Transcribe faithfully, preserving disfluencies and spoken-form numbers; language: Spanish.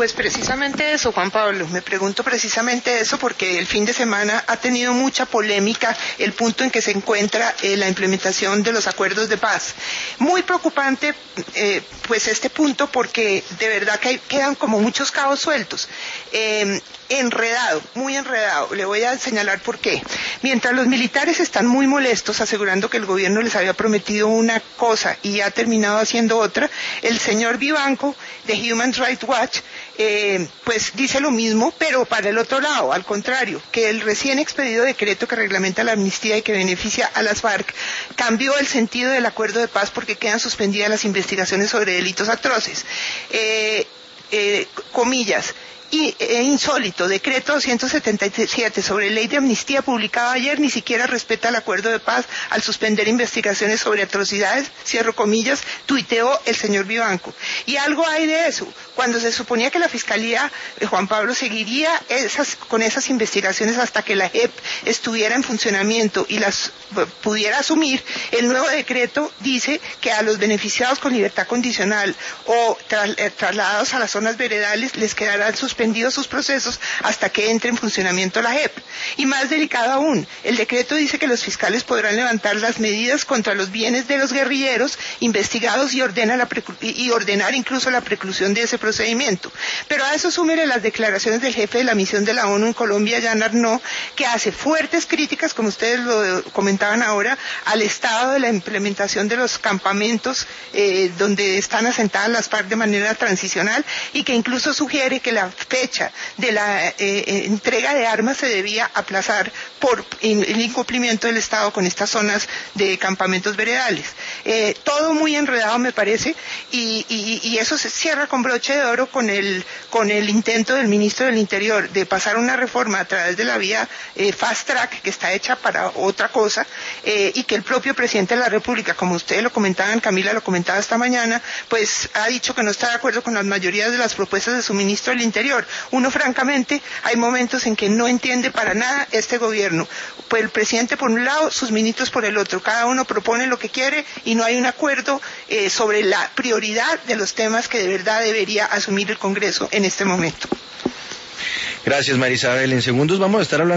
Pues precisamente eso, Juan Pablo, me pregunto precisamente eso porque el fin de semana ha tenido mucha polémica el punto en que se encuentra eh, la implementación de los acuerdos de paz. Muy preocupante eh, pues este punto porque de verdad que hay, quedan como muchos cabos sueltos. Eh, enredado, muy enredado. Le voy a señalar por qué. Mientras los militares están muy molestos asegurando que el gobierno les había prometido una cosa y ha terminado haciendo otra, el señor Vivanco de Human Rights Watch eh, pues dice lo mismo, pero para el otro lado, al contrario, que el recién expedido decreto que reglamenta la amnistía y que beneficia a las FARC cambió el sentido del acuerdo de paz porque quedan suspendidas las investigaciones sobre delitos atroces. Eh, eh, comillas. Y eh, insólito, decreto doscientos setenta y siete sobre ley de amnistía publicado ayer ni siquiera respeta el acuerdo de paz al suspender investigaciones sobre atrocidades, cierro comillas, tuiteó el señor Vivanco. Y algo hay de eso, cuando se suponía que la Fiscalía, eh, Juan Pablo, seguiría esas, con esas investigaciones hasta que la J E P estuviera en funcionamiento y las eh, pudiera asumir, el nuevo decreto dice que a los beneficiados con libertad condicional o tras, eh, trasladados a las zonas veredales les quedarán suspendidos sus procesos hasta que entre en funcionamiento la J E P. Y más delicado aún, el decreto dice que los fiscales podrán levantar las medidas contra los bienes de los guerrilleros investigados y, ordena la y ordenar incluso la preclusión de ese procedimiento. Pero a eso súmele las declaraciones del jefe de la misión de la ONU en Colombia, Jean Arnaud, que hace fuertes críticas, como ustedes lo comentaban ahora, al estado de la implementación de los campamentos eh, donde están asentadas las FARC de manera transicional y que incluso sugiere que la fecha de la eh, eh, entrega de armas se debía aplazar por in, el incumplimiento del Estado con estas zonas de campamentos veredales. Eh, todo muy enredado me parece y, y, y eso se cierra con broche de oro con el, con el intento del ministro del Interior de pasar una reforma a través de la vía eh, fast track que está hecha para otra cosa eh, y que el propio presidente de la República, como ustedes lo comentaban, Camila lo comentaba esta mañana, pues ha dicho que no está de acuerdo con la mayoría de las propuestas de su ministro del Interior. Uno francamente hay momentos en que no entiende para nada este gobierno, pues el presidente por un lado, sus ministros por el otro, cada uno propone lo que quiere y no hay un acuerdo eh, sobre la prioridad de los temas que de verdad debería asumir el Congreso en este momento. Gracias, María Isabel. En segundos vamos a estar hablando